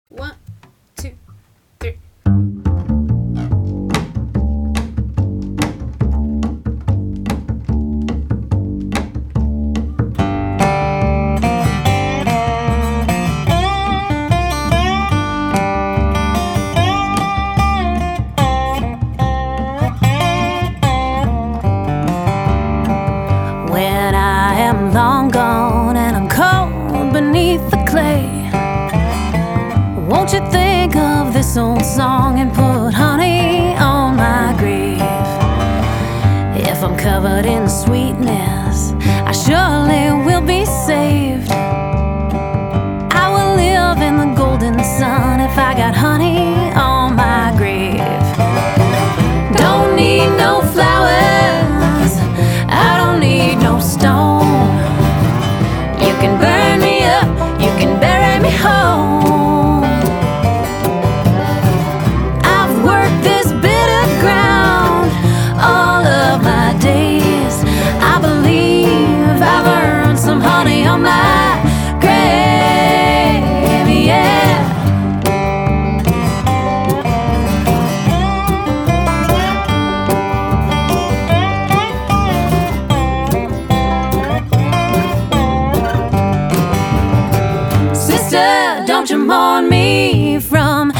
One, two, three. When I am long gone and I'm cold beneath the clay, won't you think of this old song and put honey on my grave? If I'm covered in sweetness, I surely will be saved. I will live in the golden sun if I got honey on my grave. Don't need no flowers, I don't need no stone. You can burn me up, you can bury me whole. I've worked this bitter ground all of my days. I believe I've earned some honey on my grave, yeah. Sister, don't you mourn me from